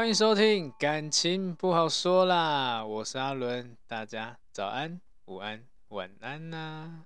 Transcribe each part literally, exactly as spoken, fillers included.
迎收听感情不好说啦，我是阿伦，大家早安、午安、晚安呐、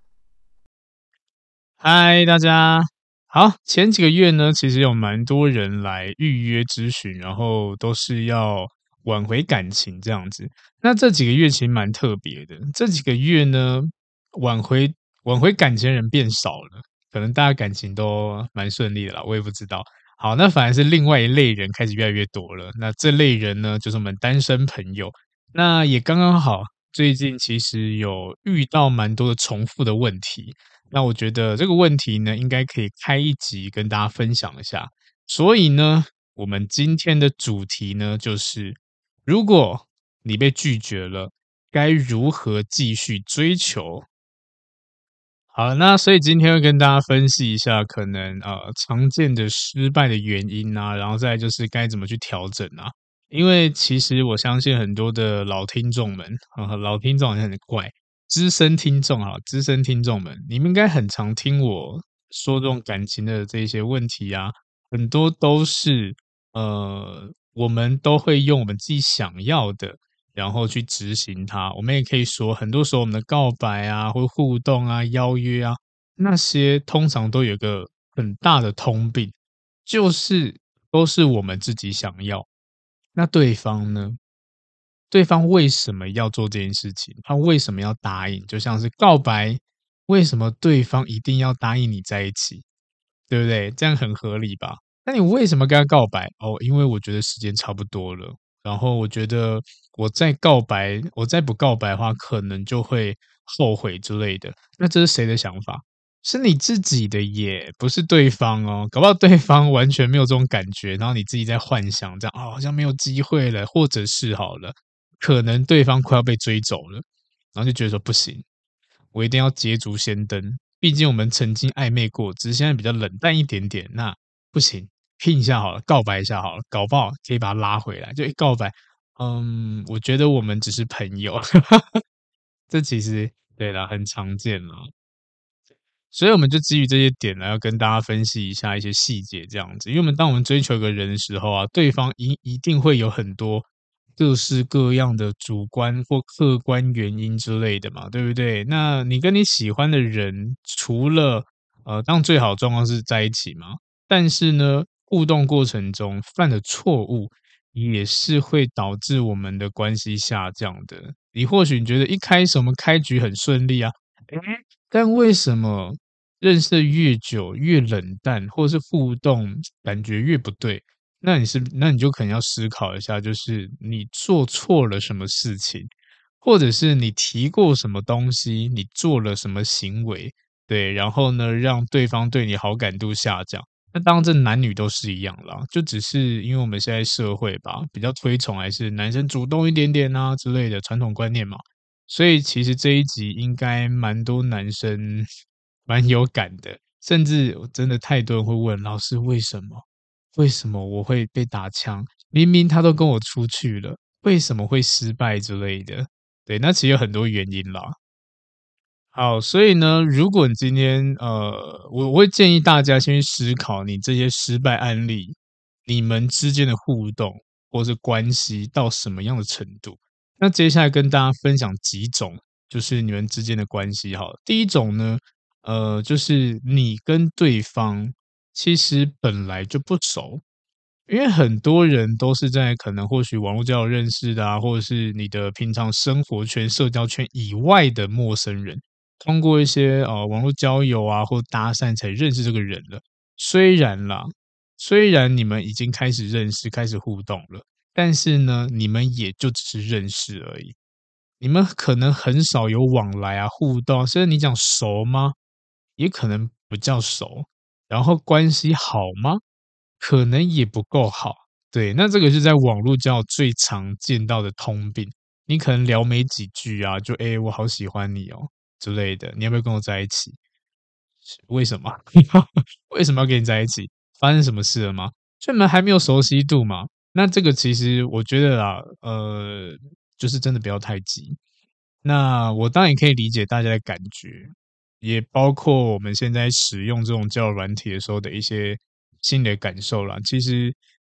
嗨，大家好。前几个月呢，其实有蛮多人来预约咨询，然后都是要挽回感情这样子。那这几个月其实蛮特别的，这几个月呢，挽回挽回感情的人变少了，可能大家感情都蛮顺利的啦，我也不知道。好，那反而是另外一类人开始越来越多了。那这类人呢，就是我们单身朋友。那也刚刚好，最近其实有遇到蛮多的重复的问题。那我觉得这个问题呢，应该可以开一集跟大家分享一下。所以呢，我们今天的主题呢，就是如果你被拒绝了，该如何继续追求？好，那所以今天会跟大家分析一下可能呃常见的失败的原因啊，然后再来就是该怎么去调整啊。因为其实我相信很多的老听众们，啊，老听众好像很怪，资深听众啊，资深听众们，你们应该很常听我说这种感情的这些问题啊，很多都是呃，我们都会用我们自己想要的，然后去执行它。我们也可以说，很多时候我们的告白啊，或互动啊、邀约啊，那些通常都有一个很大的通病，就是都是我们自己想要。那对方呢？对方为什么要做这件事情？他为什么要答应？就像是告白，为什么对方一定要答应你在一起？对不对？这样很合理吧？那你为什么跟他告白？哦，因为我觉得时间差不多了，然后我觉得我再告白，我再不告白的话，可能就会后悔之类的。那这是谁的想法？是你自己的耶，不是对方哦。搞不好对方完全没有这种感觉，然后你自己在幻想这样，哦，好像没有机会了，或者是好了，可能对方快要被追走了，然后就觉得说不行，我一定要捷足先登。毕竟我们曾经暧昧过，只是现在比较冷淡一点点。那不行，拼一下好了，告白一下好了，搞不好可以把他拉回来。就一告白，嗯，我觉得我们只是朋友，这其实对啦，很常见啦。所以我们就基于这些点呢，要跟大家分析一下一些细节，这样子。因为我们当我们追求一个人的时候啊，对方一一定会有很多各式各样的主观或客观原因之类的嘛，对不对？那你跟你喜欢的人，除了呃，当最好状况是在一起嘛，但是呢，互动过程中犯的错误，也是会导致我们的关系下降的。你或许你觉得一开始我们开局很顺利啊，诶，但为什么认识的越久越冷淡，或是互动感觉越不对？那你是那你就可能要思考一下，就是你做错了什么事情，或者是你提过什么东西，你做了什么行为，对，然后呢，让对方对你好感度下降。那当然这男女都是一样啦，就只是因为我们现在社会吧，比较推崇还是男生主动一点点啊之类的传统观念嘛。所以其实这一集应该蛮多男生蛮有感的，甚至真的太多人会问老师为什么？为什么我会被打枪？明明他都跟我出去了，为什么会失败之类的？对，那其实有很多原因啦。好，所以呢，如果你今天呃，我我会建议大家先去思考你这些失败案例，你们之间的互动或是关系到什么样的程度。那接下来跟大家分享几种，就是你们之间的关系好了。第一种呢，呃，就是你跟对方其实本来就不熟，因为很多人都是在可能或许网络交友认识的啊，或者是你的平常生活圈、社交圈以外的陌生人，通过一些呃网络交友啊或搭讪才认识这个人了。虽然啦，虽然你们已经开始认识、开始互动了，但是呢，你们也就只是认识而已。你们可能很少有往来啊、互动啊，甚至你讲熟吗？也可能不叫熟。然后关系好吗？可能也不够好。对，那这个是在网络交友最常见到的通病。你可能聊没几句啊，就诶、我好喜欢你哦之类的，你要不要跟我在一起？为什么？为什么要跟你在一起？发生什么事了吗？就你们还没有熟悉度嘛。那这个其实我觉得啦，呃，就是真的不要太急。那我当然也可以理解大家的感觉，也包括我们现在使用这种交友软体的时候的一些心理的感受啦。其实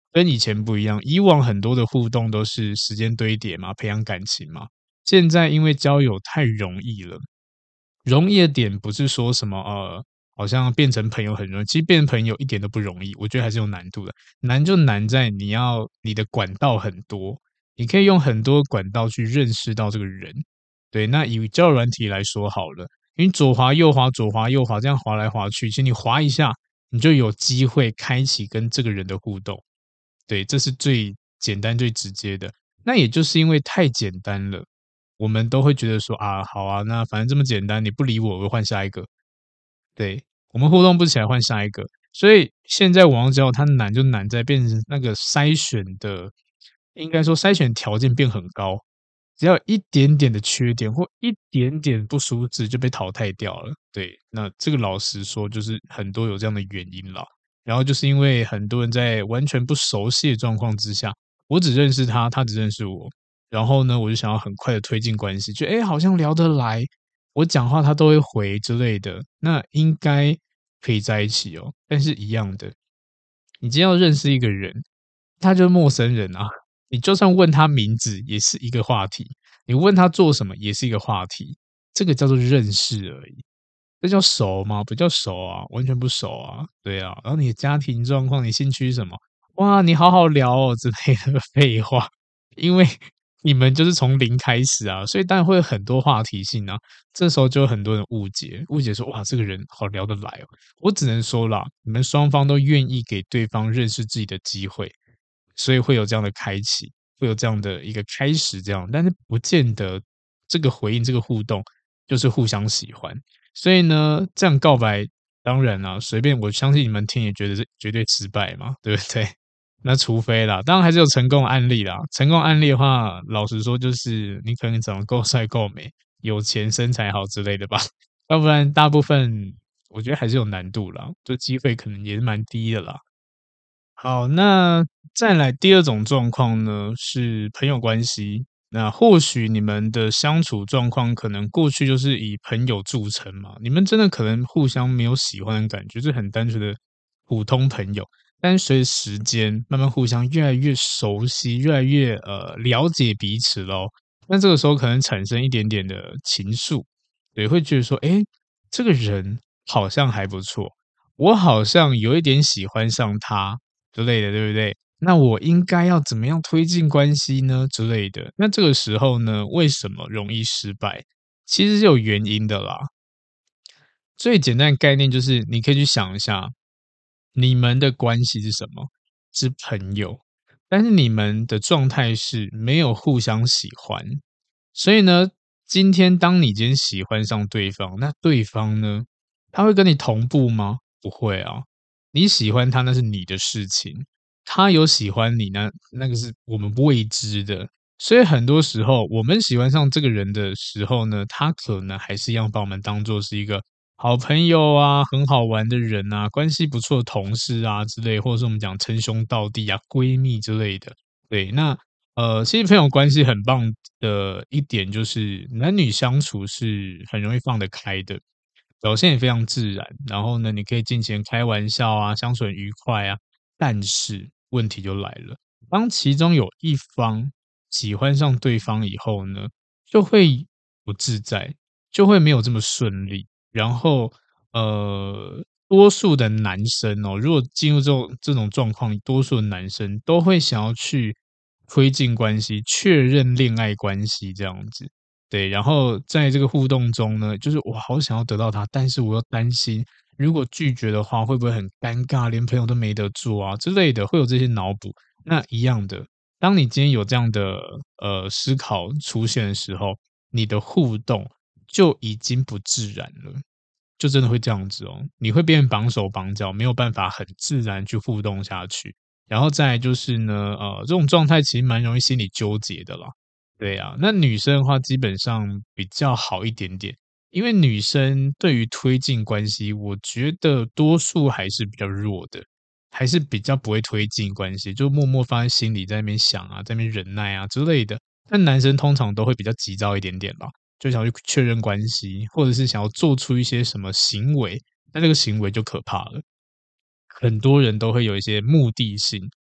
跟以前不一样，以往很多的互动都是时间堆叠嘛，培养感情嘛。现在因为交友太容易了，容易的点不是说什么呃，好像变成朋友很容易，其实变成朋友一点都不容易，我觉得还是有难度的。难就难在你要你的管道很多，你可以用很多管道去认识到这个人。对，那以交友软体来说好了，你左滑右滑左滑右滑这样滑来滑去，其实你滑一下，你就有机会开启跟这个人的互动。对，这是最简单最直接的。那也就是因为太简单了，我们都会觉得说啊，好啊，那反正这么简单，你不理我，我换下一个。对，我们互动不起来，换下一个。所以现在网络交友它难就难在变成那个筛选的，应该说筛选条件变很高，只要有一点点的缺点或一点点不舒适就被淘汰掉了。对，那这个老实说，就是很多有这样的原因啦。然后就是因为很多人在完全不熟悉的状况之下，我只认识他，他只认识我，然后呢，我就想要很快的推进关系，就诶好像聊得来，我讲话他都会回之类的，那应该可以在一起哦。但是一样的，你今天要认识一个人，他就是陌生人啊，你就算问他名字也是一个话题，你问他做什么也是一个话题，这个叫做认识而已。这叫熟吗？不叫熟啊，完全不熟啊，对啊。然后你的家庭状况、你兴趣是什么？哇，你好好聊哦之类的废话，因为你们就是从零开始啊，所以当然会有很多话题性啊。这时候就有很多人误解，误解说哇，这个人好聊得来哦。我只能说啦，你们双方都愿意给对方认识自己的机会，所以会有这样的开启，会有这样的一个开始，这样，但是不见得这个回应、这个互动就是互相喜欢。所以呢，这样告白，当然啦，随便我相信你们听也觉得是绝对失败嘛，对不对？那除非啦，当然还是有成功的案例啦。成功案例的话，老实说，就是你可能长得够帅、够美、有钱、身材好之类的吧，要不然大部分我觉得还是有难度啦，就机会可能也是蛮低的啦。好，那再来第二种状况呢，是朋友关系。那或许你们的相处状况可能过去就是以朋友著称嘛，你们真的可能互相没有喜欢的感觉，是很单纯的普通朋友。但是随着时间慢慢互相越来越熟悉，越来越呃了解彼此咯，那这个时候可能产生一点点的情愫，对，会觉得说，诶，这个人好像还不错，我好像有一点喜欢上他之类的，对不对？那我应该要怎么样推进关系呢？之类的。那这个时候呢，为什么容易失败？其实是有原因的啦。最简单的概念就是，你可以去想一下，你们的关系是什么？是朋友，但是你们的状态是没有互相喜欢。所以呢，今天当你今天喜欢上对方，那对方呢，他会跟你同步吗？不会啊。你喜欢他那是你的事情，他有喜欢你那那个是我们未知的。所以很多时候，我们喜欢上这个人的时候呢，他可能还是一样把我们当做是一个好朋友啊，很好玩的人啊，关系不错的同事啊之类，或者是我们讲称兄道弟啊、闺蜜之类的。对，那呃，其实朋友关系很棒的一点就是男女相处是很容易放得开的，表现也非常自然。然后呢，你可以尽情开玩笑啊，相处很愉快啊。但是问题就来了，当其中有一方喜欢上对方以后呢，就会不自在，就会没有这么顺利。然后，呃，多数的男生哦，如果进入这种这种状况，多数的男生都会想要去推进关系，确认恋爱关系这样子。对，然后在这个互动中呢，就是我好想要得到他，但是我又担心，如果拒绝的话，会不会很尴尬，连朋友都没得做啊之类的，会有这些脑补。那一样的，当你今天有这样的呃思考出现的时候，你的互动就已经不自然了，就真的会这样子哦，你会变成绑手绑脚，没有办法很自然去互动下去。然后再来就是呢，呃，这种状态其实蛮容易心理纠结的啦。对啊，那女生的话基本上比较好一点点，因为女生对于推进关系，我觉得多数还是比较弱的，还是比较不会推进关系，就默默放在心里，在那边想啊，在那边忍耐啊之类的。但男生通常都会比较急躁一点点吧，就想要去确认关系，或者是想要做出一些什么行为，那这个行为就可怕了。很多人都会有一些目的性，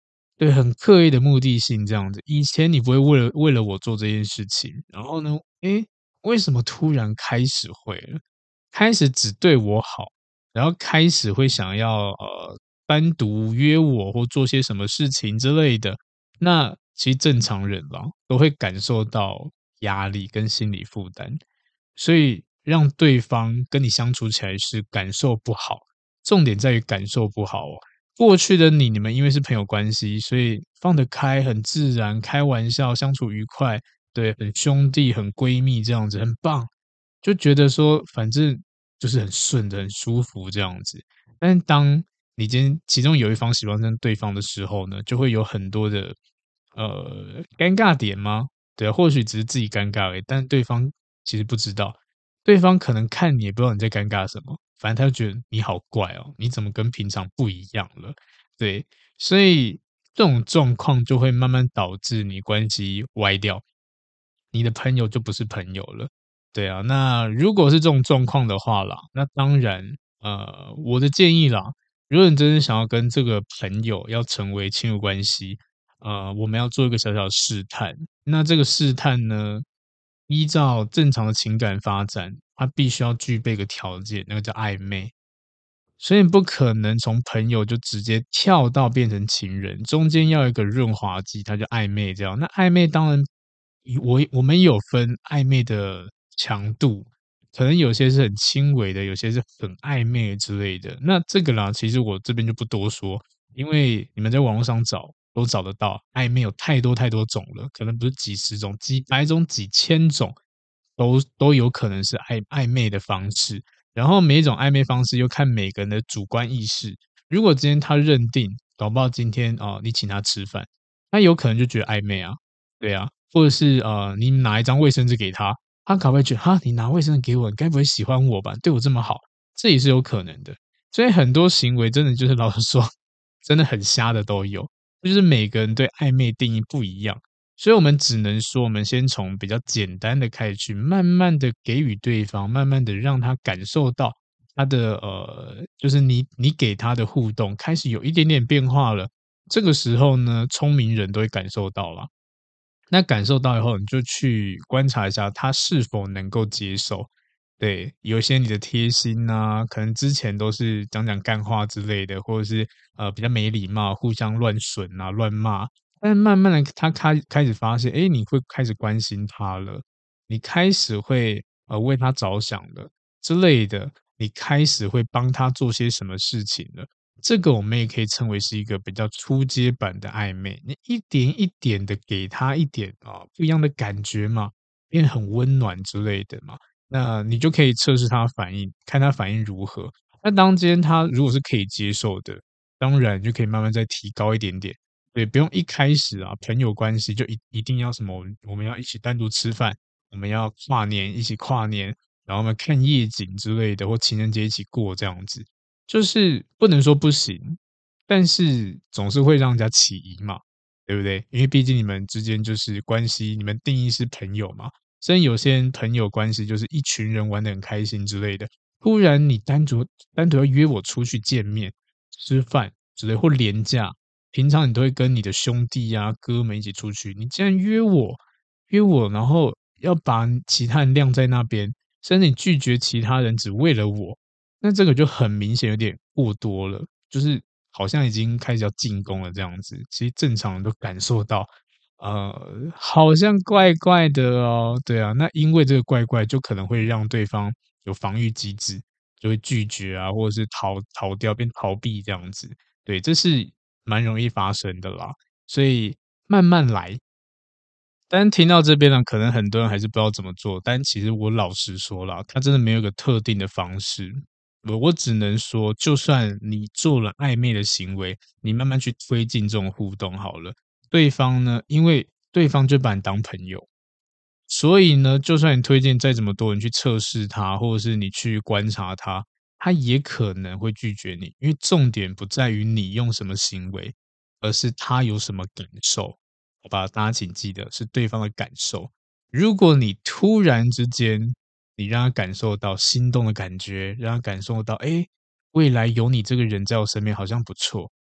对，很刻意的目的性这样子。以前你不会为了为了我做这件事情，然后呢，诶，为什么突然开始会了？开始只对我好，然后开始会想要呃单独约我或做些什么事情之类的。那其实正常人啦都会感受到压力跟心理负担，所以让对方跟你相处起来是感受不好。重点在于感受不好哦。过去的你，你们因为是朋友关系，所以放得开，很自然，开玩笑，相处愉快，对，很兄弟，很闺蜜这样子，很棒。就觉得说，反正就是很顺的、很舒服这样子。但是当你今天其中有一方喜欢上对方的时候呢，就会有很多的呃尴尬点吗？对啊，或许只是自己尴尬而已，但对方其实不知道，对方可能看你也不知道你在尴尬什么，反正他就觉得你好怪哦，你怎么跟平常不一样了？对，所以这种状况就会慢慢导致你关系歪掉，你的朋友就不是朋友了。对啊，那如果是这种状况的话啦，那当然，呃，我的建议啦，如果你真的想要跟这个朋友要成为亲密关系，呃，我们要做一个小小的试探。那这个试探呢，依照正常的情感发展，它必须要具备一个条件，那个叫暧昧。所以你不可能从朋友就直接跳到变成情人，中间要有一个润滑剂，它叫暧昧这样。那暧昧当然，我我们有分暧昧的强度，可能有些是很轻微的，有些是很暧昧之类的。那这个啦，其实我这边就不多说，因为你们在网络上找都找得到，暧昧有太多太多种了，可能不是几十种、几百种、几千种，都都有可能是暧暧昧的方式。然后每一种暧昧方式又看每个人的主观意识。如果今天他认定，搞不好今天哦，你请他吃饭，他有可能就觉得暧昧啊，对啊，或者是呃，你拿一张卫生纸给他，他可能会觉得哈，你拿卫生纸给我，你该不会喜欢我吧？对我这么好，这也是有可能的。所以很多行为真的就是老实说，真的很瞎的都有，就是每个人对暧昧定义不一样。所以我们只能说，我们先从比较简单的开始去，慢慢的给予对方，慢慢的让他感受到他的呃，就是你你给他的互动开始有一点点变化了。这个时候呢，聪明人都会感受到了。那感受到以后，你就去观察一下他是否能够接受。对，有一些你的贴心呐，可能之前都是讲讲干话之类的，或者是呃比较没礼貌，互相乱损啊、乱骂。但慢慢的，他开开始发现，哎，你会开始关心他了，你开始会呃为他着想了之类的，你开始会帮他做些什么事情了。这个我们也可以称为是一个比较初阶版的暧昧，你一点一点的给他一点啊不一样的感觉嘛，变得很温暖之类的嘛。那你就可以测试他的反应，看他反应如何。那当今天他如果是可以接受的，当然就可以慢慢再提高一点点。对，不用一开始啊，朋友关系就一一定要什么，我们我们要一起单独吃饭，我们要跨年一起跨年，然后我们看夜景之类的，或情人节一起过这样子。就是不能说不行，但是总是会让人家起疑嘛，对不对？因为毕竟你们之间就是关系，你们定义是朋友嘛。虽然有些人朋友关系就是一群人玩得很开心之类的，突然你单独单独要约我出去见面、吃饭之类或廉价，平常你都会跟你的兄弟啊、哥们一起出去，你竟然约我约我，然后要把其他人晾在那边，甚至你拒绝其他人只为了我，那这个就很明显有点过多了，就是好像已经开始要进攻了这样子。其实正常人都感受到，呃，好像怪怪的哦。对啊，那因为这个怪怪，就可能会让对方有防御机制，就会拒绝啊，或者是逃逃掉，变逃避这样子。对，这是蛮容易发生的啦。所以慢慢来，但听到这边呢，可能很多人还是不知道怎么做。但其实我老实说啦，他真的没有一个特定的方式。我我只能说，就算你做了暧昧的行为，你慢慢去推进这种互动好了。对方呢，因为对方就把你当朋友，所以呢，就算你推荐再怎么多人去测试他，或者是你去观察他，他也可能会拒绝你。因为重点不在于你用什么行为，而是他有什么感受。好吧，大家请记得是对方的感受。如果你突然之间，你让他感受到心动的感觉，让他感受到，哎，未来有你这个人在我身边好像不错。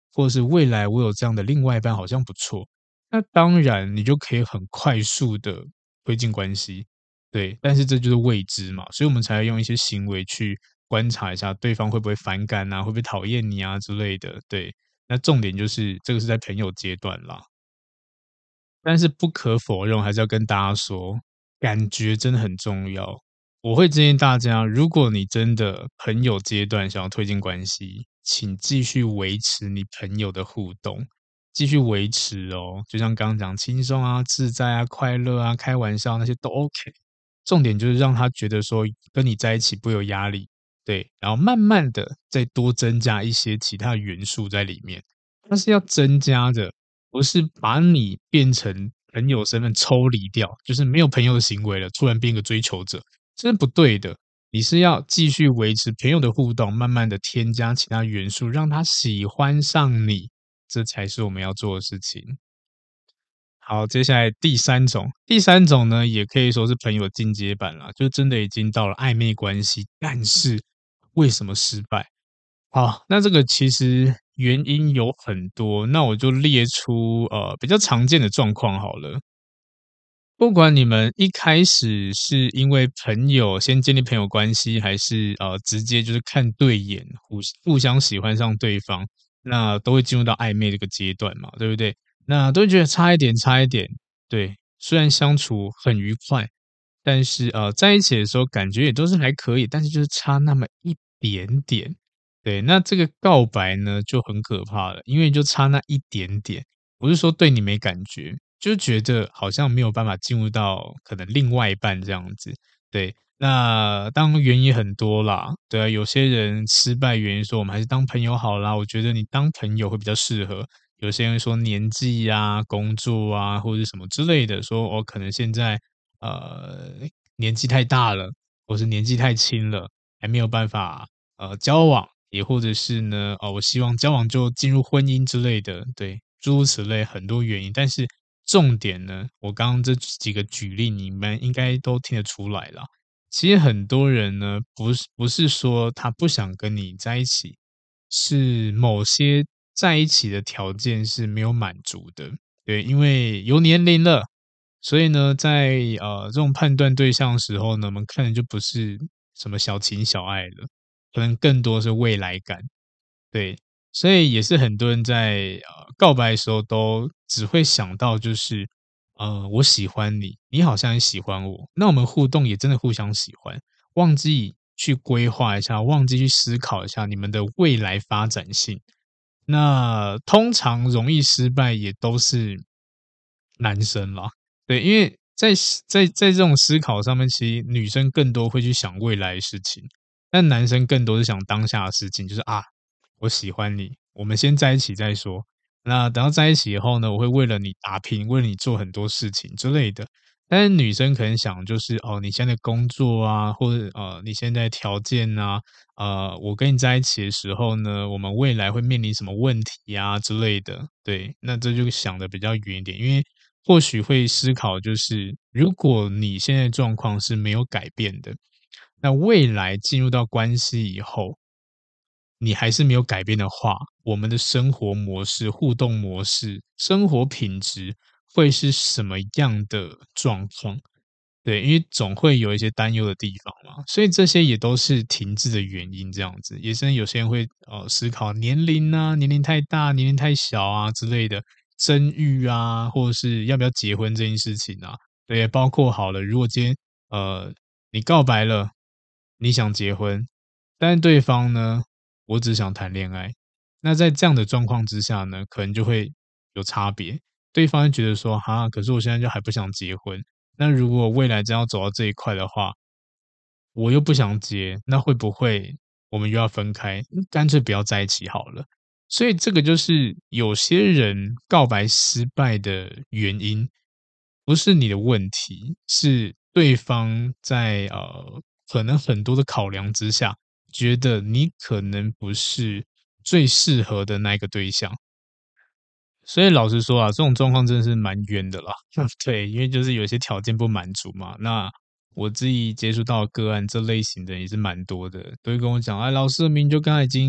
或者是未来我有这样的另外一半好像不错，那当然你就可以很快速的推进关系，对，但是这就是未知嘛，所以我们才要用一些行为去观察一下对方会不会反感啊，会不会讨厌你啊之类的，对。那重点就是这个是在朋友阶段啦。但是不可否认，我还是要跟大家说，感觉真的很重要。我会建议大家，如果你真的朋友阶段想要推进关系，请继续维持你朋友的互动，继续维持哦。就像刚刚讲，轻松啊、自在啊、快乐啊、开玩笑那些都 OK。重点就是让他觉得说跟你在一起不会有压力，对，然后慢慢的再多增加一些其他元素在里面，它是要增加的，不是把你变成朋友身份抽离掉，就是没有朋友的行为了，突然变个追求者，这是不对的。你是要继续维持朋友的互动，慢慢的添加其他元素，让他喜欢上你，这才是我们要做的事情。好，接下来第三种，第三种呢，也可以说是朋友进阶版啦，就真的已经到了暧昧关系，但是为什么失败？好，那这个其实原因有很多，那我就列出呃比较常见的状况好了。不管你们一开始是因为朋友先建立朋友关系，还是呃直接就是看对眼，互互相喜欢上对方，那都会进入到暧昧这个阶段嘛，对不对？那都会觉得差一点，差一点，对。虽然相处很愉快，但是呃在一起的时候感觉也都是还可以，但是就是差那么一点点。对，那这个告白呢就很可怕了，因为就差那一点点。不是说对你没感觉，就觉得好像没有办法进入到可能另外一半这样子。对，那当然原因很多啦，对啊，有些人失败原因说我们还是当朋友好啦，我觉得你当朋友会比较适合。有些人说年纪啊、工作啊，或者是什么之类的，说我、哦、可能现在呃年纪太大了，或是年纪太轻了，还没有办法呃交往，也或者是呢，哦，我希望交往就进入婚姻之类的，对，诸如此类很多原因。但是重点呢，我刚刚这几个举例，你们应该都听得出来了。其实很多人呢，不是不是说他不想跟你在一起，是某些在一起的条件是没有满足的。对，因为有年龄了，所以呢，在呃这种判断对象的时候呢，我们看的就不是什么小情小爱了，可能更多是未来感。对，所以也是很多人在呃告白的时候都只会想到就是，呃，我喜欢你，你好像也喜欢我，那我们互动也真的互相喜欢，忘记去规划一下，忘记去思考一下你们的未来发展性。那通常容易失败也都是男生啦，对，因为在在在这种思考上面，其实女生更多会去想未来的事情，但男生更多是想当下的事情，就是啊，我喜欢你，我们先在一起再说。那等到在一起以后呢，我会为了你打拼，为了你做很多事情之类的。但是女生可能想就是哦，你现在工作啊，或者呃，你现在条件啊，呃，我跟你在一起的时候呢，我们未来会面临什么问题啊之类的。对，那这就想的比较远一点，因为或许会思考就是，如果你现在状况是没有改变的，那未来进入到关系以后，你还是没有改变的话，我们的生活模式、互动模式、生活品质会是什么样的状况？对，因为总会有一些担忧的地方嘛，所以这些也都是停滞的原因，这样子。也是有些人会呃思考年龄啊，年龄太大、年龄太小啊之类的，生育啊，或者是要不要结婚这件事情啊，对，包括好了，如果今天呃你告白了，你想结婚，但是对方呢，我只想谈恋爱，那在这样的状况之下呢，可能就会有差别。对方觉得说，哈，可是我现在就还不想结婚，那如果未来真要走到这一块的话，我又不想结，那会不会我们又要分开？干脆不要在一起好了。所以这个就是有些人告白失败的原因，不是你的问题，是对方在呃可能很多的考量之下，觉得你可能不是最适合的那个对象。所以老实说啊，这种状况真的是蛮冤的啦。对，因为就是有些条件不满足嘛。那我自己接触到的个案，这类型的也是蛮多的，都会跟我讲，哎，老师明明就刚才已经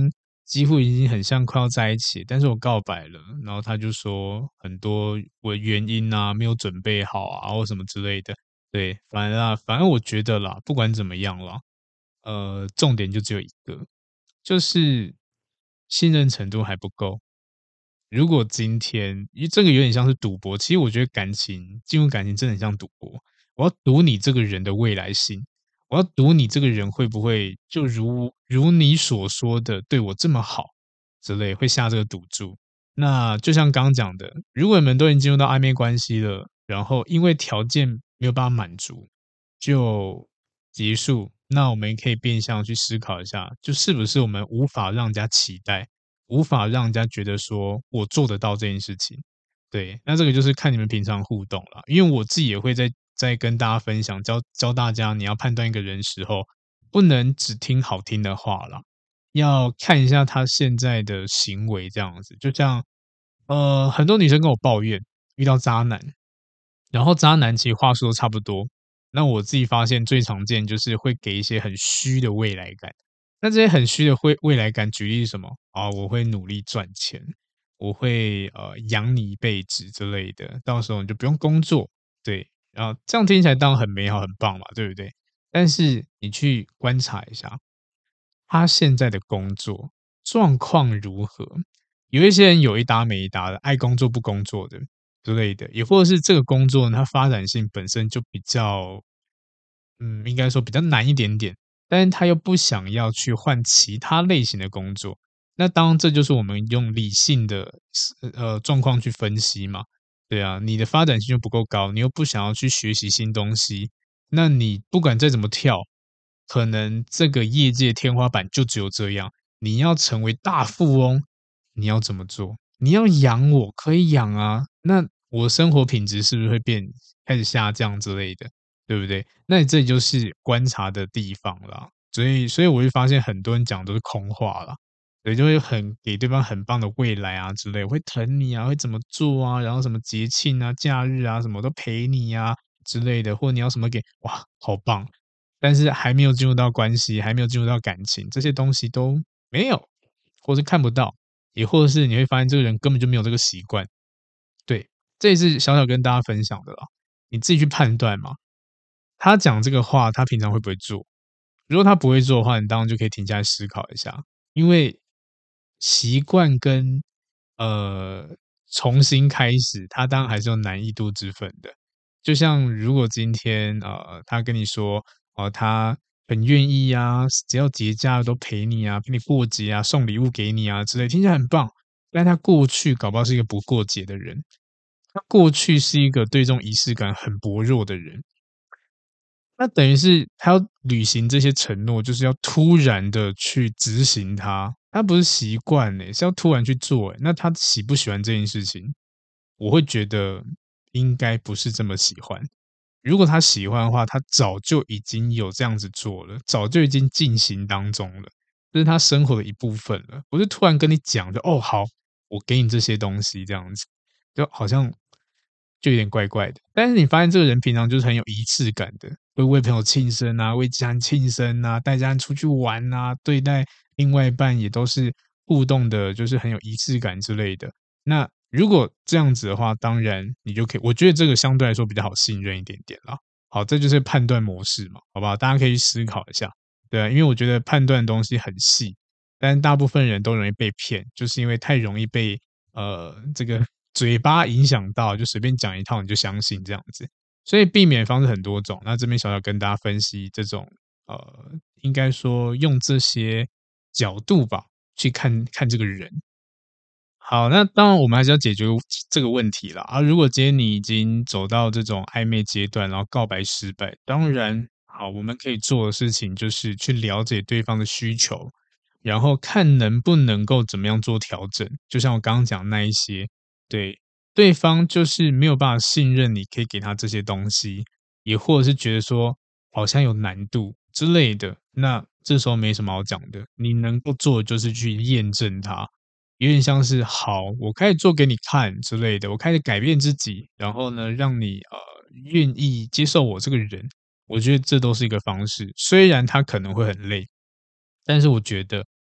几乎已经很像快要在一起，但是我告白了，然后他就说很多我原因啊，没有准备好啊，或什么之类的。对，反正啊，反正我觉得啦，不管怎么样啦，呃，重点就只有一个，就是信任程度还不够。如果今天因为这个有点像是赌博，其实我觉得感情进入感情真的很像赌博。我要赌你这个人的未来性，我要赌你这个人会不会就如如你所说的对我这么好之类，会下这个赌注。那就像刚刚讲的，如果你们都已经进入到暧昧关系了，然后因为条件没有办法满足，就结束，那我们也可以变相去思考一下，就是不是我们无法让人家期待，无法让人家觉得说我做得到这件事情。对，那这个就是看你们平常互动了，因为我自己也会在在跟大家分享，教教大家你要判断一个人时候，不能只听好听的话啦，要看一下他现在的行为这样子。就像呃，很多女生跟我抱怨遇到渣男，然后渣男其实话术都差不多。那我自己发现最常见就是会给一些很虚的未来感。那这些很虚的未未来感，举例是什么啊？我会努力赚钱，我会呃养你一辈子之类的，到时候你就不用工作，对，然后这样听起来当然很美好、很棒嘛，对不对？但是你去观察一下，他现在的工作状况如何？有一些人有一搭没一搭的，爱工作不工作的之类的，也或者是这个工作呢，它发展性本身就比较，嗯，应该说比较难一点点，但是他又不想要去换其他类型的工作。那当然，这就是我们用理性的呃状况去分析嘛。对啊，你的发展性就不够高，你又不想要去学习新东西，那你不管再怎么跳，可能这个业界天花板就只有这样。你要成为大富翁，你要怎么做？你要养我，可以养啊，那我生活品质是不是会变开始下降之类的，对不对？那这就是观察的地方啦。所以，所以我会发现很多人讲都是空话啦。对，就会很给对方很棒的未来啊之类，会疼你啊，会怎么做啊，然后什么节庆啊、假日啊，什么都陪你啊之类的，或者你要什么给，哇，好棒！但是还没有进入到关系，还没有进入到感情，这些东西都没有，或是看不到，也或者是你会发现这个人根本就没有这个习惯。对，这也是小小跟大家分享的啦，你自己去判断嘛。他讲这个话，他平常会不会做？如果他不会做的话，你当然就可以停下来思考一下，因为习惯跟呃重新开始，它当然还是有难易度之分的。就像如果今天呃他跟你说哦、呃他很愿意啊，只要节假日都陪你啊，陪你过节啊，送礼物给你啊之类，听起来很棒。但他过去搞不好是一个不过节的人，他过去是一个对这种仪式感很薄弱的人。那等于是他要履行这些承诺，就是要突然的去执行它，他不是习惯欸，是要突然去做欸，那他喜不喜欢这件事情？我会觉得应该不是这么喜欢。如果他喜欢的话，他早就已经有这样子做了，早就已经进行当中了，这是他生活的一部分了，不是突然跟你讲的，哦，好，我给你这些东西这样子。就好像就有点怪怪的。但是你发现这个人平常就是很有仪式感的，会为朋友庆生啊，为家人庆生啊，带家人出去玩啊，对待另外一半也都是互动的，就是很有仪式感之类的。那如果这样子的话，当然你就可以，我觉得这个相对来说比较好信任一点点啦。好，这就是判断模式嘛，好不好？大家可以去思考一下，对啊，因为我觉得判断的东西很细，但是大部分人都容易被骗，就是因为太容易被呃这个嘴巴影响到，就随便讲一套你就相信这样子。所以避免方式很多种，那这边小小跟大家分析这种呃，应该说用这些角度吧，去看看这个人。好，那当然我们还是要解决这个问题啦。啊，如果今天你已经走到这种暧昧阶段，然后告白失败，当然，好，我们可以做的事情就是去了解对方的需求，然后看能不能够怎么样做调整。就像我刚刚讲的那一些，对，对方就是没有办法信任你可以给他这些东西，也或者是觉得说好像有难度之类的，那这时候没什么好讲的，你能够做的就是去验证它。有点像是好，我开始做给你看之类的，我开始改变自己，然后呢，让你呃愿意接受我这个人，我觉得这都是一个方式。虽然他可能会很累，但是我觉得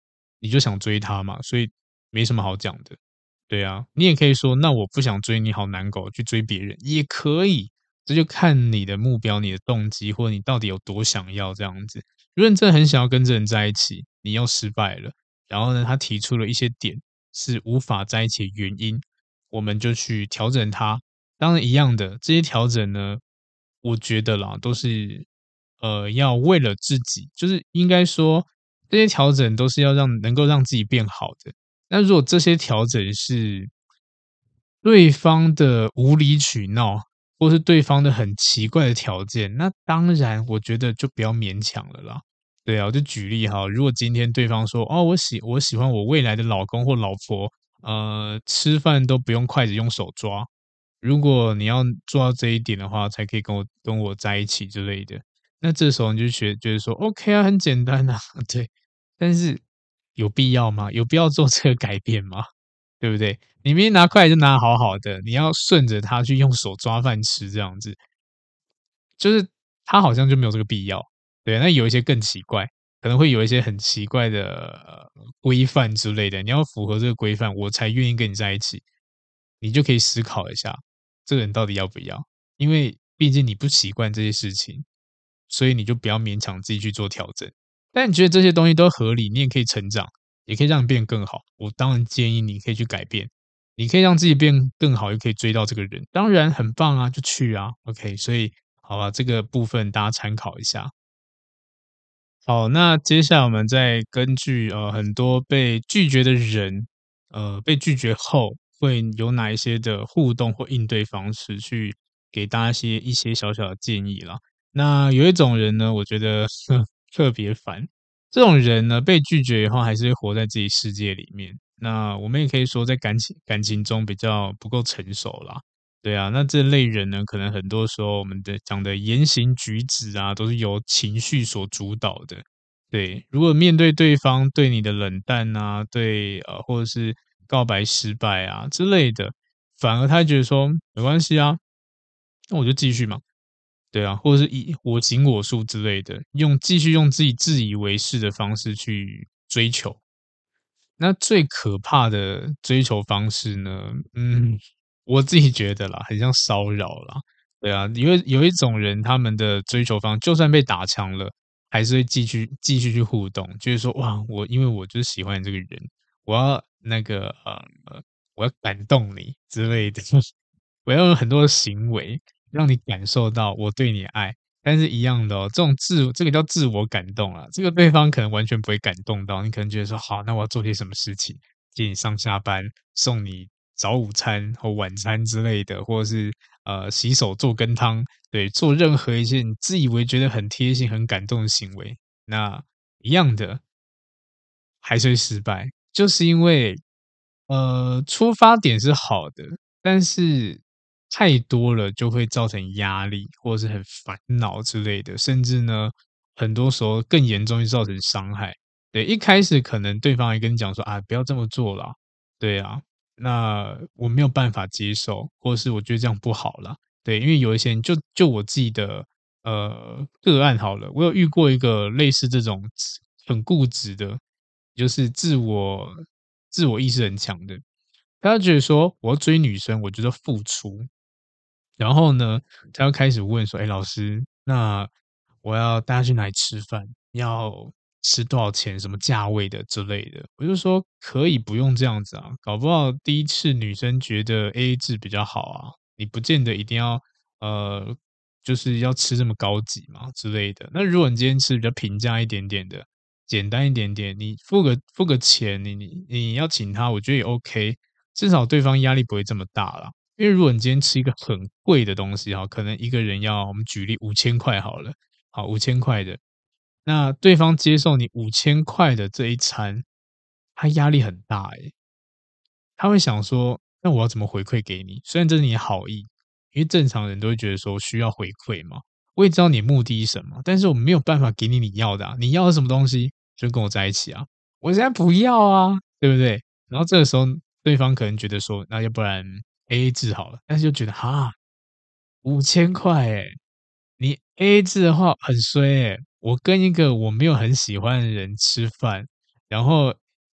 你就想追他嘛，所以没什么好讲的。对啊，你也可以说，那我不想追你好难搞，去追别人也可以，这就看你的目标、你的动机，或者你到底有多想要这样子。如果你真的很想要跟这人在一起，你又失败了，然后呢，他提出了一些点是无法在一起的原因，我们就去调整它。当然一样的，这些调整呢，我觉得啦，都是呃要为了自己，就是应该说这些调整都是要让能够让自己变好的。那如果这些调整是对方的无理取闹，或是对方的很奇怪的条件，那当然我觉得就不要勉强了啦。对啊，我就举例哈，如果今天对方说：“哦，我喜我喜欢我未来的老公或老婆，呃，吃饭都不用筷子，用手抓。”如果你要做到这一点的话，才可以跟我跟我在一起之类的。那这时候你就觉觉得说：“OK 啊，很简单啊。”对，但是有必要吗？有必要做这个改变吗？对不对？你明明拿筷子就拿好好的，你要顺着他去用手抓饭吃这样子，就是他好像就没有这个必要。对，那有一些更奇怪，可能会有一些很奇怪的呃规范之类的，你要符合这个规范，我才愿意跟你在一起。你就可以思考一下，这个人到底要不要？因为毕竟你不习惯这些事情，所以你就不要勉强自己去做调整。但你觉得这些东西都合理，你也可以成长，也可以让你变更好。我当然建议你可以去改变，你可以让自己变更好，又可以追到这个人，当然很棒啊，就去啊，OK。所以好吧，这个部分大家参考一下。好，那接下来我们再根据呃很多被拒绝的人，呃被拒绝后会有哪一些的互动或应对方式，去给大家一些一些小小的建议啦。那有一种人呢，我觉得特别烦，这种人呢被拒绝以后，还是会活在自己世界里面。那我们也可以说，在感情感情中比较不够成熟啦。对啊，那这类人呢，可能很多时候我们的讲的言行举止啊，都是由情绪所主导的。对，如果面对对方对你的冷淡啊，对呃，或者是告白失败啊之类的，反而他觉得说没关系啊，那我就继续嘛，对啊，或者是以我行我素之类的，用继续用自己自以为是的方式去追求。那最可怕的追求方式呢，嗯，我自己觉得啦，很像骚扰啦。对啊，因为有一种人，他们的追求方就算被打枪了，还是会继续继续去互动，就是说，哇，我因为我就是喜欢你这个人，我要那个呃，我要感动你之类的，我要有很多的行为让你感受到我对你的爱。但是一样的哦，这种自这个叫自我感动啊，这个对方可能完全不会感动到，你可能觉得说好，那我要做些什么事情，接你上下班，送你早午餐或晚餐之类的，或者是呃洗手做羹汤，对，做任何一些你自以为觉得很贴心、很感动的行为，那一样的还是会失败，就是因为呃出发点是好的，但是太多了就会造成压力，或者是很烦恼之类的，甚至呢，很多时候更严重，就造成伤害。对，一开始可能对方还跟你讲说啊，不要这么做啦，对啊，那我没有办法接受，或者是我觉得这样不好啦。对，因为有一些人就就我自己的呃个案好了，我有遇过一个类似这种很固执的，就是自我自我意识很强的，他觉得说我要追女生，我就要付出，然后呢，他又开始问说：“哎，老师，那我要带她去哪里吃饭？要吃多少钱？什么价位的之类的？”我就说：“可以不用这样子啊，搞不好第一次女生觉得 A A 制比较好啊，你不见得一定要呃，就是要吃这么高级嘛之类的。那如果你今天吃比较平价一点点的，简单一点点，你付个付个钱，你你你要请她，我觉得也 OK，至少对方压力不会这么大啦。”因为如果你今天吃一个很贵的东西哈，可能一个人要我们举例五千块好了，好五千块的，那对方接受你五千块的这一餐，他压力很大诶，他会想说：“那我要怎么回馈给你？”虽然这是你的好意，因为正常人都会觉得说需要回馈嘛，我也知道你的目的是什么，但是我没有办法给你你要的啊，你要的什么东西就跟我在一起啊，我现在不要啊，对不对？然后这个时候对方可能觉得说，那要不然 A A 制好了，但是又觉得哈五千块诶，你 A A 制的话很衰诶，我跟一个我没有很喜欢的人吃饭，然后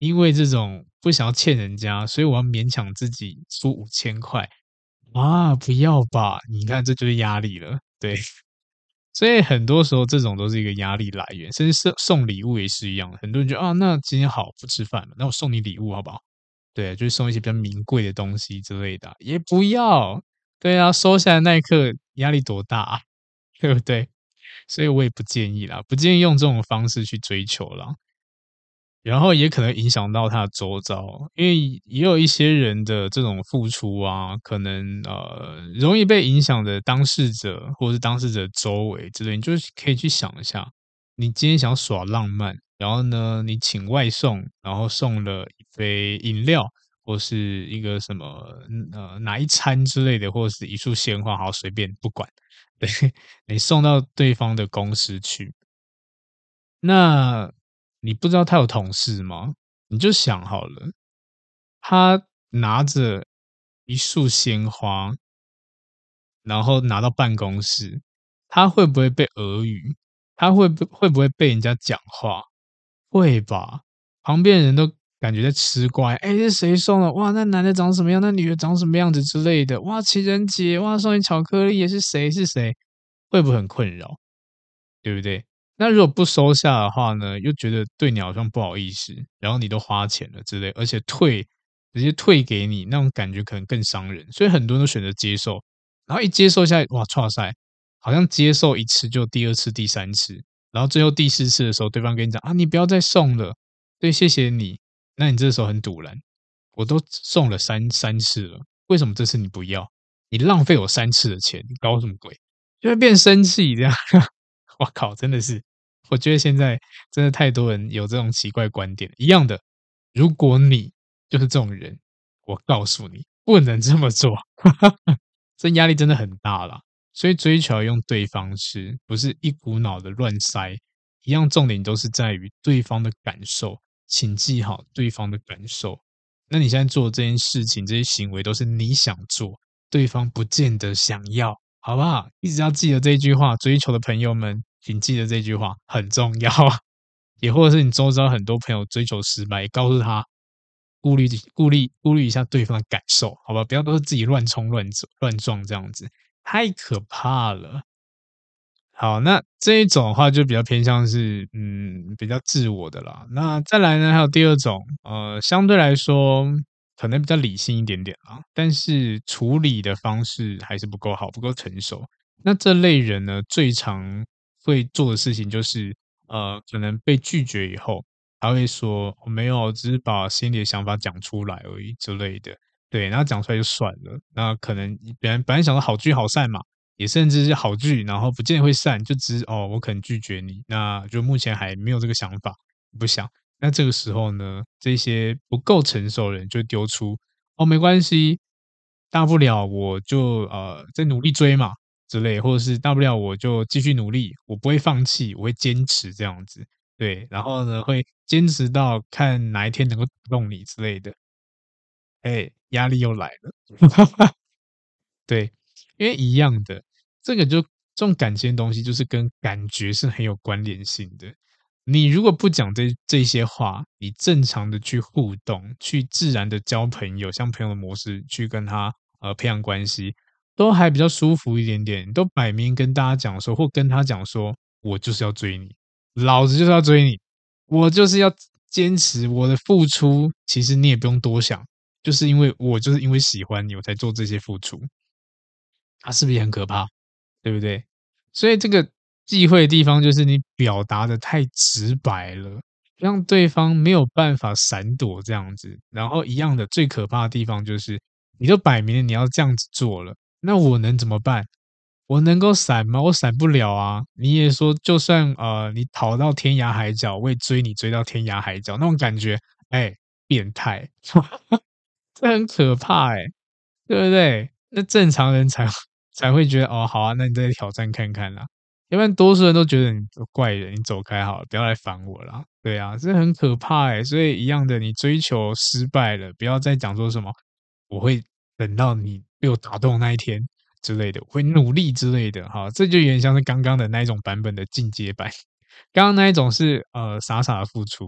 因为这种不想要欠人家，所以我要勉强自己出五千块。啊，不要吧，你看这就是压力了，对。所以很多时候这种都是一个压力来源，甚至是送礼物也是一样，很多人觉得啊，那今天好不吃饭了，那我送你礼物好不好？对，就是送一些比较名贵的东西之类的啊，也不要。对啊，收下来那一刻压力多大啊，对不对？所以我也不建议啦，不建议用这种方式去追求啦。然后也可能影响到他的周遭，因为也有一些人的这种付出啊，可能呃容易被影响的当事者或者是当事者周围之类，你就是可以去想一下，你今天想耍浪漫，然后呢，你请外送，然后送了一杯饮料，或是一个什么嗯呃哪一餐之类的，或者是一束鲜花，好随便不管，对，你送到对方的公司去，那你不知道他有同事吗？你就想好了，他拿着一束鲜花，然后拿到办公室，他会不会被耳语？他会不会不会被人家讲话？会吧？旁边人都感觉在吃瓜，哎，这谁送的？哇，那男的长什么样？那女的长什么样子之类的？哇，情人节，哇，送你巧克力也是谁是谁？会不会很困扰？对不对？那如果不收下的话呢，又觉得对你好像不好意思，然后你都花钱了之类，而且退直接退给你，那种感觉可能更伤人，所以很多人都选择接受，然后一接受下来，哇，唰塞，好像接受一次就第二次、第三次，然后最后第四次的时候，对方跟你讲啊，你不要再送了，对，谢谢你，那你这时候很堵然，我都送了三三次了，为什么这次你不要？你浪费我三次的钱，你搞什么鬼？就会变生气这样。我靠，真的是，我觉得现在真的太多人有这种奇怪观点。一样的，如果你就是这种人，我告诉你，不能这么做，这压力真的很大啦。所以追求要用对方式，不是一股脑的乱塞。一样重点都是在于对方的感受，请记好对方的感受。那你现在做这件事情、这些行为都是你想做，对方不见得想要，好不好？一直要记得这句话，追求的朋友们，请记得这句话很重要。也或者是你周遭很多朋友追求失败，也告诉他顾虑顾虑顾虑一下对方的感受，好吧？不要都是自己乱冲乱走乱撞这样子，太可怕了。好，那这一种的话就比较偏向是，嗯，比较自我的啦。那再来呢，还有第二种，呃，相对来说可能比较理性一点点啦，但是处理的方式还是不够好，不够成熟。那这类人呢，最常会做的事情就是，呃，可能被拒绝以后，他会说：“我没有，只是把心里的想法讲出来而已”之类的。对，然后讲出来就算了，那可能本来本来想说好聚好散嘛，也甚至是好聚，然后不见得会散，就只是哦，我可能拒绝你，那就目前还没有这个想法，不想。那这个时候呢，这些不够成熟的人就丢出哦，没关系，大不了我就呃再努力追嘛之类，或者是大不了我就继续努力，我不会放弃，我会坚持这样子。对，然后呢，会坚持到看哪一天能够打动你之类的。哎，压力又来了。对，因为一样的，这个就这种感情的东西，就是跟感觉是很有关联性的。你如果不讲这这些话，你正常的去互动，去自然的交朋友，像朋友的模式去跟他呃培养关系，都还比较舒服一点点。都摆明跟大家讲说，或跟他讲说，我就是要追你，老子就是要追你，我就是要坚持我的付出。其实你也不用多想，就是因为我就是因为喜欢你，我才做这些付出。他是不是也很可怕？对不对？所以这个忌讳的地方就是你表达的太直白了，让对方没有办法闪躲这样子。然后一样的，最可怕的地方就是，你都摆明了你要这样子做了，那我能怎么办？我能够闪吗？我闪不了啊！你也说，就算呃你逃到天涯海角，我也追你追到天涯海角，那种感觉，哎，变态，这很可怕哎、对不对？那正常人才才会觉得哦，好啊，那你再挑战看看啦。要不然多数人都觉得你怪人，你走开好了，不要来烦我啦。对啊，这很可怕哎。所以一样的，你追求失败了，不要再讲说什么我会等到你被我打动的那一天之类的，我会努力之类的。哈，这就有点像是刚刚的那一种版本的进阶版。刚刚那一种是呃傻傻的付出，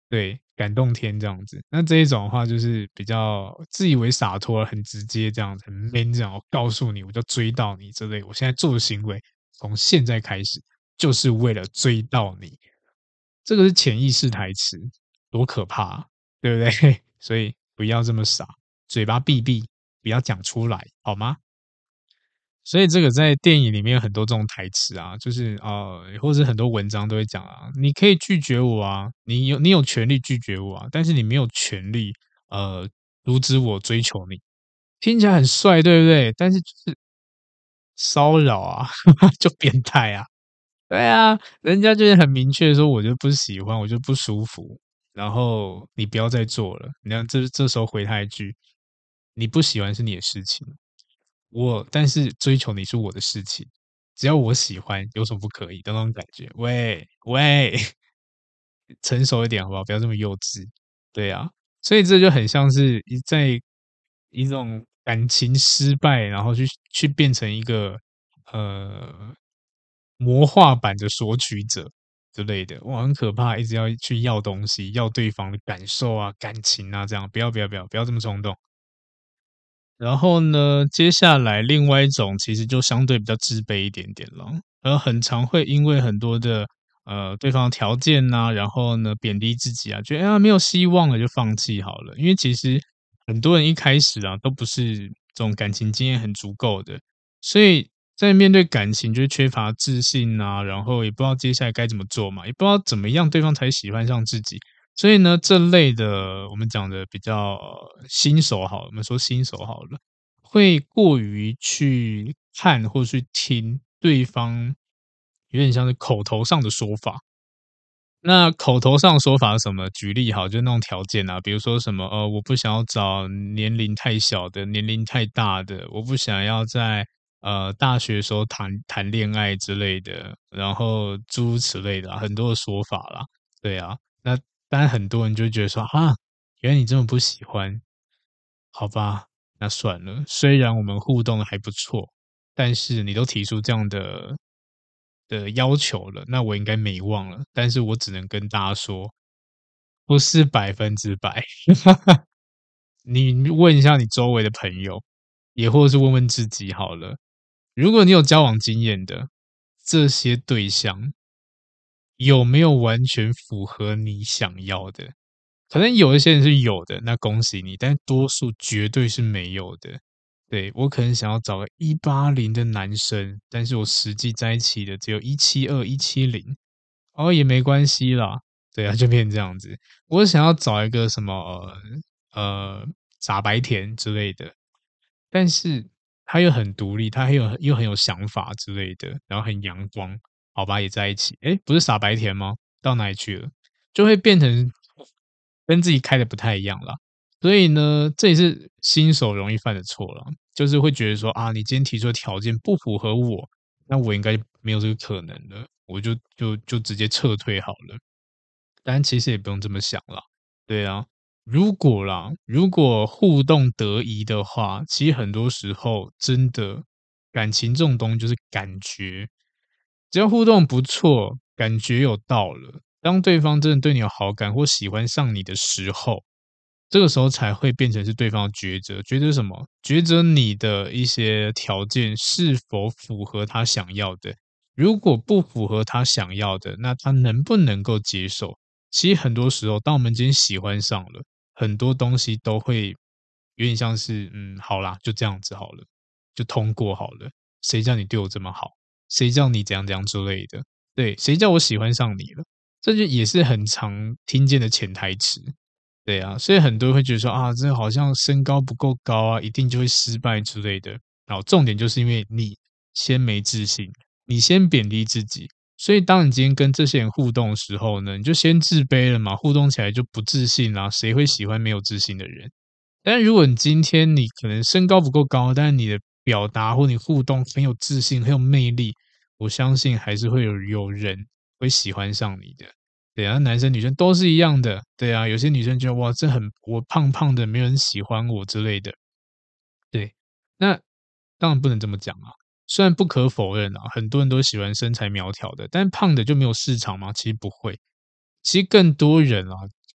对，感动天这样子。那这一种的话就是比较自以为洒脱，很直接这样子，很 man 这样，我告诉你，我就追到你之类，我现在做的行为从现在开始就是为了追到你。这个是潜意识台词，多可怕啊，对不对？所以不要这么傻，嘴巴闭闭，不要讲出来，好吗？所以这个在电影里面有很多这种台词啊，就是呃，或者是很多文章都会讲啊，你可以拒绝我啊，你有你有权利拒绝我啊，但是你没有权利呃阻止我追求你。听起来很帅，对不对？但是就是骚扰啊，就变态啊。对啊，人家就是很明确地说，我就不喜欢，我就不舒服，然后你不要再做了。你看这这时候回他一句，你不喜欢是你的事情，我但是追求你是我的事情，只要我喜欢，有什么不可以的那种感觉？喂喂，成熟一点好不好？不要这么幼稚。对啊，所以这就很像是一在一种感情失败，然后去去变成一个呃魔化版的索取者之类的，哇，很可怕，一直要去要东西，要对方的感受啊、感情啊，这样不要不要不要不要这么冲动。然后呢，接下来另外一种其实就相对比较自卑一点点了，而很常会因为很多的呃对方的条件呐、然后呢贬低自己啊，觉得啊没有希望了就放弃好了。因为其实很多人一开始啊都不是这种感情经验很足够的，所以在面对感情就是缺乏自信啊，然后也不知道接下来该怎么做嘛，也不知道怎么样对方才喜欢上自己。所以呢，这类的我们讲的比较呃新手好了，我们说新手好了，会过于去看或去听对方有点像是口头上的说法。那口头上说法是什么？举例好，就那种条件啊，比如说什么呃，我不想要找年龄太小的、年龄太大的，我不想要在呃大学时候谈谈恋爱之类的，然后诸如此类的啊很多的说法啦。对啊，那当然很多人就会觉得说啊，原来你这么不喜欢，好吧，那算了。虽然我们互动的还不错，但是你都提出这样的的要求了，那我应该没忘了。但是我只能跟大家说，不是百分之百。你问一下你周围的朋友，也或者是问问自己好了。如果你有交往经验的这些对象，有没有完全符合你想要的？可能有一些人是有的，那恭喜你，但多数绝对是没有的。对，我可能想要找个一八零的男生，但是我实际在一起的只有一七二、一七零，哦，也没关系啦。对啊，就变成这样子。我想要找一个什么呃呃傻白甜之类的，但是他又很独立，他很有又很有想法之类的，然后很阳光，好吧，也在一起。诶，不是傻白甜吗？到哪里去了？就会变成跟自己开的不太一样了。所以呢，这也是新手容易犯的错了，就是会觉得说啊，你今天提出的条件不符合我，那我应该没有这个可能了，我就就就直接撤退好了。但其实也不用这么想啦，对啊，如果啦，如果互动得宜的话，其实很多时候真的感情这种东西就是感觉，只要互动不错，感觉有到了，当对方真的对你有好感或喜欢上你的时候，这个时候才会变成是对方的抉择。抉择什么？抉择你的一些条件是否符合他想要的。如果不符合他想要的，那他能不能够接受？其实很多时候，当我们今天喜欢上了，很多东西都会有点像是，嗯，好啦，就这样子好了，就通过好了。谁叫你对我这么好？谁叫你怎样怎样之类的？对，谁叫我喜欢上你了？这就也是很常听见的潜台词。对啊，所以很多人会觉得说啊，这好像身高不够高啊，一定就会失败之类的。然后重点就是因为你先没自信，你先贬低自己，所以当你今天跟这些人互动的时候呢，你就先自卑了嘛，互动起来就不自信啦。谁会喜欢没有自信的人？但是如果你今天你可能身高不够高，但是你的表达或你互动很有自信、很有魅力，我相信还是会有有人会喜欢上你的。对啊，男生女生都是一样的。对啊，有些女生觉得哇，这很我胖胖的，没有人喜欢我之类的。对，那当然不能这么讲啊。虽然不可否认啊，很多人都喜欢身材苗条的，但胖的就没有市场吗？其实不会。其实更多人啊，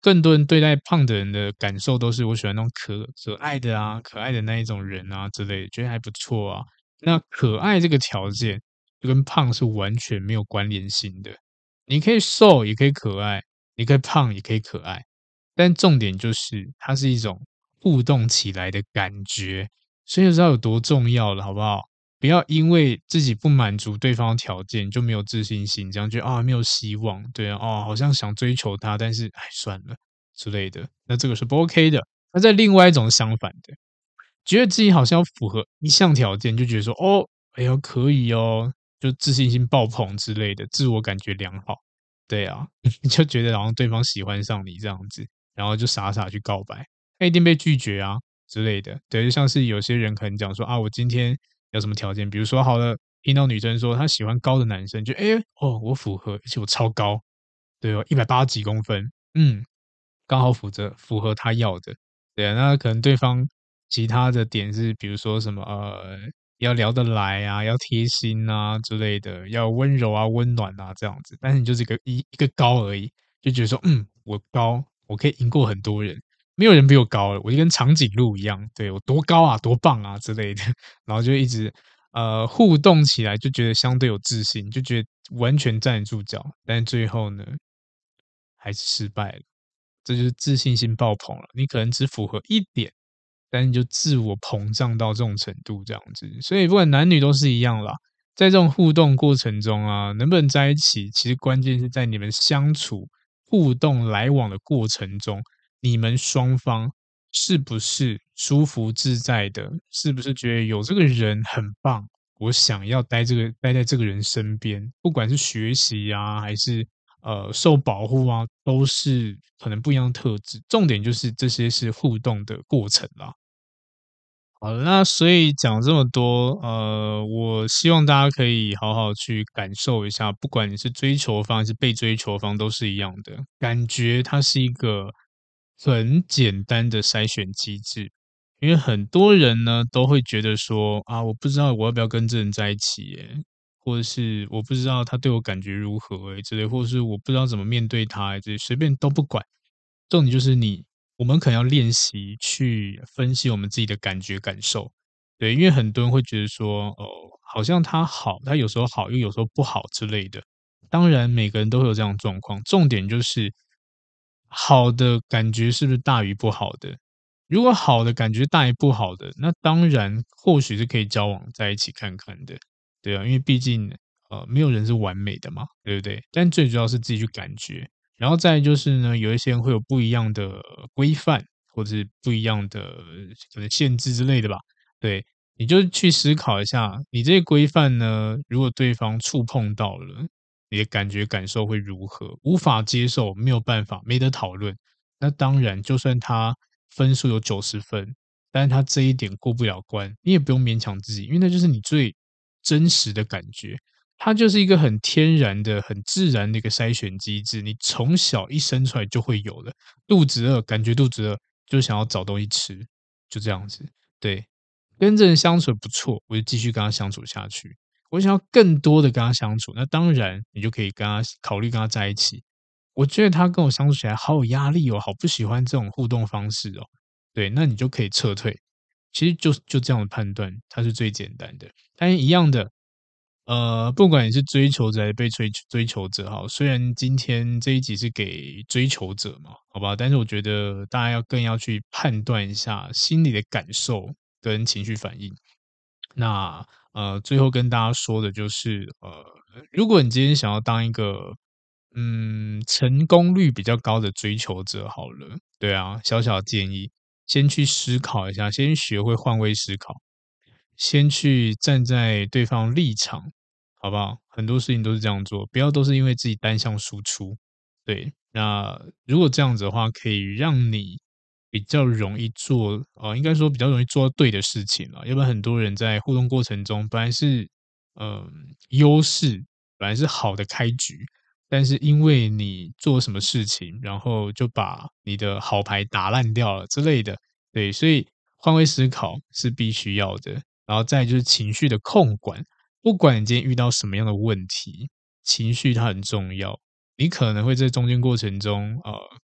更多人对待胖的人的感受都是我喜欢那种可可爱的啊，可爱的那一种人啊之类的，觉得还不错啊。那可爱这个条件就跟胖是完全没有关联性的，你可以瘦也可以可爱，你可以胖也可以可爱，但重点就是它是一种互动起来的感觉，所以就知道有多重要了，好不好？不要因为自己不满足对方的条件就没有自信心，这样觉得啊没有希望，对啊，哦好像想追求他，但是哎算了之类的，那这个是不 OK 的。那在另外一种相反的，觉得自己好像要符合一项条件，就觉得说哦，哎呀可以哦，就自信心爆棚之类的，自我感觉良好，对啊，就觉得好像对方喜欢上你这样子，然后就傻傻去告白，那一定被拒绝啊之类的。对，就像是有些人可能讲说啊，我今天有什么条件，比如说好了，听到女生说她喜欢高的男生，就哎哦，我符合，而且我超高，对哦，一百八十几公分，嗯，刚好符合符合他要的。对啊，那可能对方其他的点是，比如说什么呃，要聊得来啊，要贴心啊之类的，要温柔啊、温暖啊这样子。但是你就是一个一一个高而已，就觉得说，嗯，我高，我可以赢过很多人，没有人比我高了，我就跟长颈鹿一样，对我多高啊，多棒啊之类的，然后就一直呃互动起来，就觉得相对有自信，就觉得完全站得住脚。但是最后呢，还是失败了。这就是自信心爆棚了。你可能只符合一点，但你就自我膨胀到这种程度，这样子。所以不管男女都是一样啦，在这种互动过程中啊，能不能在一起，其实关键是在你们相处、互动、来往的过程中，你们双方是不是舒服自在的，是不是觉得有这个人很棒，我想要待这个待在这个人身边，不管是学习啊，还是呃受保护啊，都是可能不一样的特质。重点就是这些是互动的过程啦。好了，那所以讲这么多，呃，我希望大家可以好好去感受一下，不管你是追求方还是被追求方，都是一样的感觉。它是一个很简单的筛选机制，因为很多人呢都会觉得说啊，我不知道我要不要跟这人在一起耶，或者是我不知道他对我感觉如何诶之类，或者是我不知道怎么面对他诶之类，随便都不管。重点就是你我们可能要练习去分析我们自己的感觉感受。对，因为很多人会觉得说，哦，好像他好，他有时候好，又有时候不好之类的。当然，每个人都会有这样的状况，重点就是好的感觉是不是大于不好的？如果好的感觉大于不好的，那当然或许是可以交往在一起看看的，对啊，因为毕竟呃没有人是完美的嘛，对不对？但最主要是自己去感觉。然后再来就是呢，有一些人会有不一样的规范，或者是不一样的可能限制之类的吧。对，你就去思考一下，你这些规范呢，如果对方触碰到了，你的感觉感受会如何？无法接受，没有办法，没得讨论。那当然，就算他分数有九十分，但是他这一点过不了关，你也不用勉强自己，因为那就是你最真实的感觉。它就是一个很天然的、很自然的一个筛选机制，你从小一生出来就会有的。肚子饿，感觉肚子饿，就想要找东西吃，就这样子。对，跟这人相处得不错，我就继续跟他相处下去。我想要更多的跟他相处，那当然你就可以跟他考虑跟他在一起。我觉得他跟我相处起来好有压力哦，好不喜欢这种互动方式哦。对，那你就可以撤退。其实就就这样的判断，它是最简单的。但是一样的，呃，不管你是追求者还是被追追求者哈，虽然今天这一集是给追求者嘛，好吧，但是我觉得大家要更要去判断一下心里的感受跟情绪反应。那呃，最后跟大家说的就是，呃，如果你今天想要当一个嗯成功率比较高的追求者，好了，对啊，小小建议，先去思考一下，先学会换位思考。先去站在对方立场，好不好？很多事情都是这样做，不要都是因为自己单向输出。对，那如果这样子的话，可以让你比较容易做，呃，应该说比较容易做到对的事情了。要不然很多人在互动过程中，本来是嗯优势，本来是好的开局，但是因为你做什么事情，然后就把你的好牌打烂掉了之类的。对，所以换位思考是必须要的。然后再来就是情绪的控管，不管你今天遇到什么样的问题，情绪它很重要。你可能会在中间过程中，呃，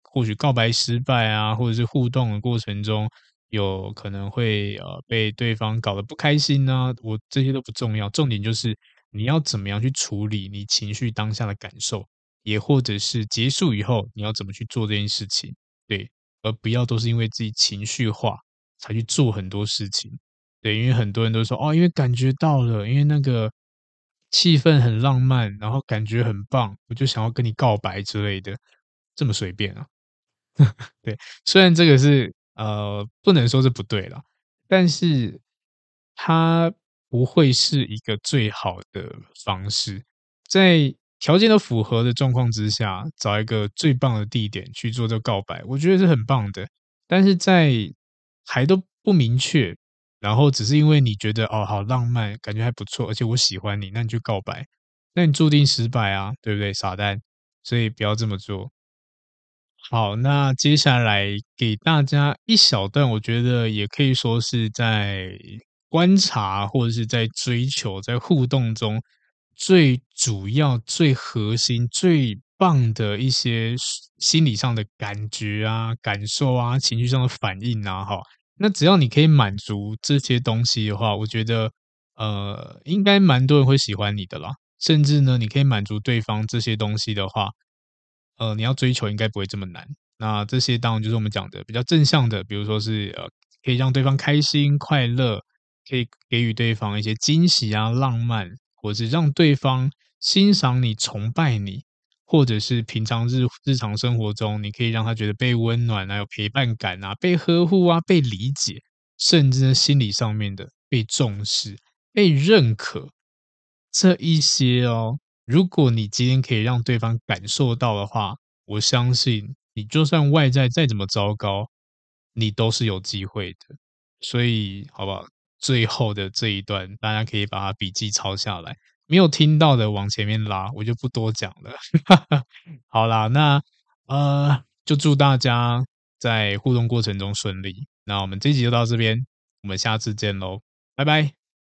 或许告白失败啊，或者是互动的过程中有可能会呃被对方搞得不开心啊，我这些都不重要，重点就是你要怎么样去处理你情绪当下的感受，也或者是结束以后你要怎么去做这件事情，对，而不要都是因为自己情绪化才去做很多事情。对，因为很多人都说哦，因为感觉到了，因为那个气氛很浪漫，然后感觉很棒，我就想要跟你告白之类的，这么随便啊？对，虽然这个是呃，不能说是不对啦，但是它不会是一个最好的方式。在条件都符合的状况之下，找一个最棒的地点去做这个告白，我觉得是很棒的。但是在还都不明确，然后只是因为你觉得哦好浪漫，感觉还不错，而且我喜欢你，那你就告白，那你注定失败啊，对不对，傻蛋？所以不要这么做。好，那接下来给大家一小段，我觉得也可以说是在观察或者是在追求、在互动中最主要、最核心、最棒的一些心理上的感觉啊、感受啊、情绪上的反应啊，哈。那只要你可以满足这些东西的话，我觉得呃，应该蛮多人会喜欢你的啦。甚至呢，你可以满足对方这些东西的话，呃，你要追求应该不会这么难。那这些当然就是我们讲的比较正向的，比如说是呃，可以让对方开心快乐，可以给予对方一些惊喜啊、浪漫，或者是让对方欣赏你、崇拜你，或者是平常日日常生活中，你可以让他觉得被温暖啊、有陪伴感啊、被呵护啊、被理解，甚至心理上面的被重视、被认可，这一些哦，如果你今天可以让对方感受到的话，我相信你就算外在再怎么糟糕，你都是有机会的。所以，好不好？最后的这一段，大家可以把它笔记抄下来，没有听到的往前面拉，我就不多讲了。好啦，那呃，就祝大家在互动过程中顺利。那我们这集就到这边，我们下次见喽，拜拜。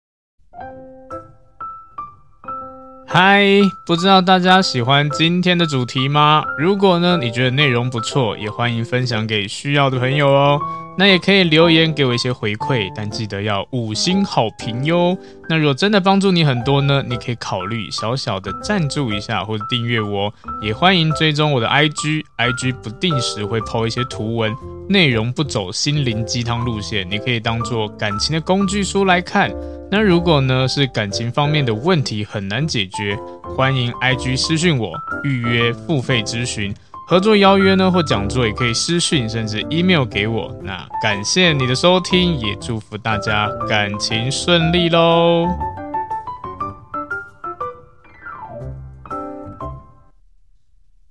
嗨，不知道大家喜欢今天的主题吗？如果呢，你觉得内容不错，也欢迎分享给需要的朋友哦。那也可以留言给我一些回馈，但记得要五星好评哟。那如果真的帮助你很多呢，你可以考虑小小的赞助一下或者订阅我，也欢迎追踪我的 I G，I G 不定时会 po 一些图文，内容不走心灵鸡汤路线，你可以当做感情的工具书来看。那如果呢是感情方面的问题很难解决，欢迎 I G 私讯我预约付费咨询，合作邀约呢或讲座也可以私讯甚至 email 给我。那感谢你的收听，也祝福大家感情顺利咯。